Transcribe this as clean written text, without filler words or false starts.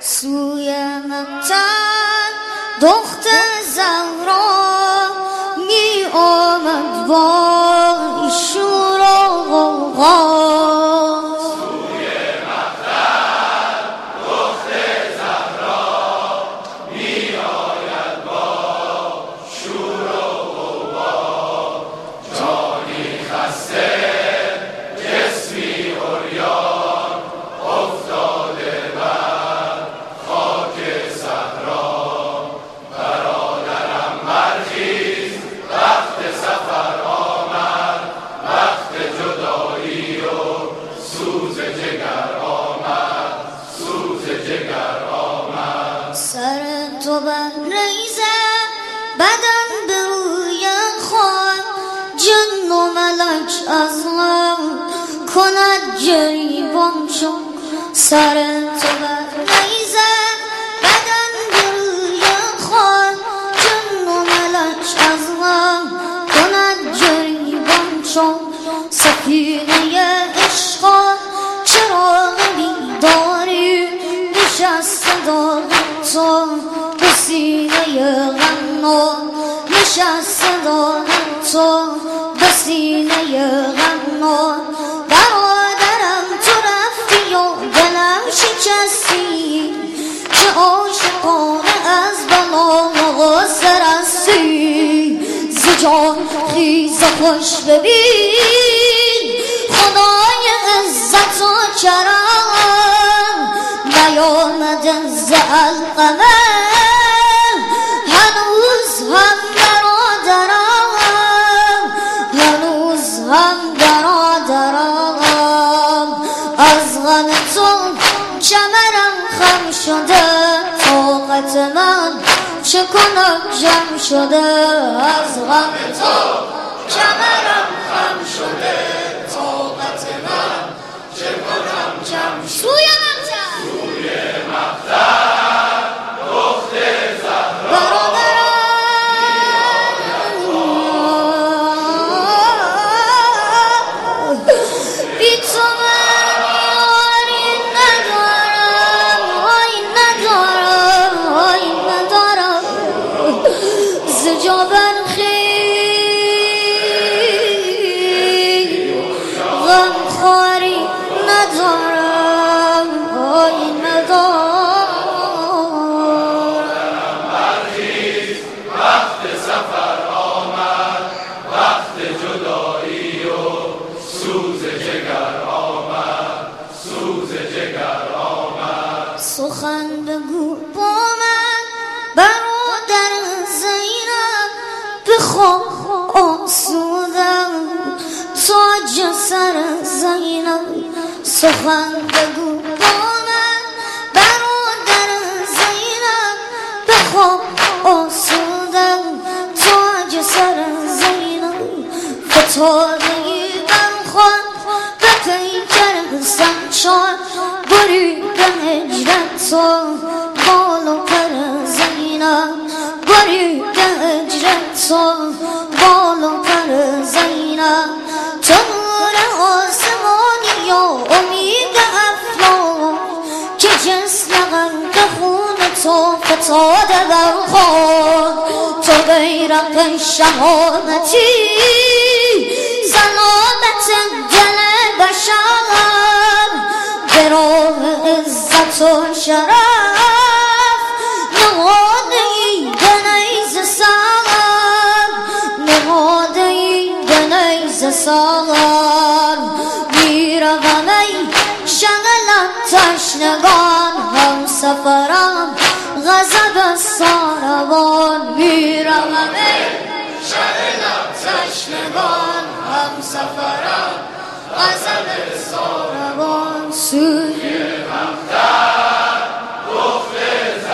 سوی مقتل دختر زهرا می آمد با شور و غوغا. سوی مقتل دختر زهرا می آید با شور و غوغا. جانی خسته جسمی عریان افتاده بر خاک صحرا. برادرم برخیز وقت سفر آمد، وقت جدایی و سوز جگر آمد، سوز جگر آمد. سر تو برریزه بدن به روی خاک، جن و ملک از غم کند گریبان شد. سر تو برریزه بدن به روی خاک، جن و ملک از غم کند گریبان شد. سفینه عشقا چراغ بیداری نشسته داغ تو به سینه غم، نشسته داغ تو به سینه غم. برادرم تو رفتی و دلم شکستی، که عاشقانه از بلا غصه رستی. ز جان خیز خوش ببین خدای عزت و کرم، نیامده ز القمه هنوز هم برادرم، هنوز هم برادرم. از غم تو کمرم خم شده، طاقت من چه کنم جمع شده. از غم تو کمرم خم شده، طاقت من چه کنم جمع شده. سوی مقتل دختر زهرا بی تو من یاری ندارم، آی ندارم، آی ندارم. ز جا برخیز غمخواری ندارم، آی ندارم. برخیز وقت سفر آمد، وقت جدایی و سوز جگر آمد، سوز جگر آمد. سخن بگو با من برادر زینب، بخواه آسودم تاج سر زینب. سخن بگو با من برادر زینب، بخواه آسودم تاج سر زینب. فتادهی برخوان به پیکر زنشان، برید هجرت و بال و پر زینب، برید هجرت و بال و پر زینب. تو نور آسمانی و امید افلاک، که جسم غرق خون تو فتاده در خاک. تو بیرق شهامتی سلامت دل بشر، به راه عزت و شرف نهاده ای به نیز سر، نهاده ای به نیز سر. میروم ای شغلم تشنگان، هم سفرم غضب ساروان. میروم ای شغلم تشنگان، هم سفرم غضب ساروان.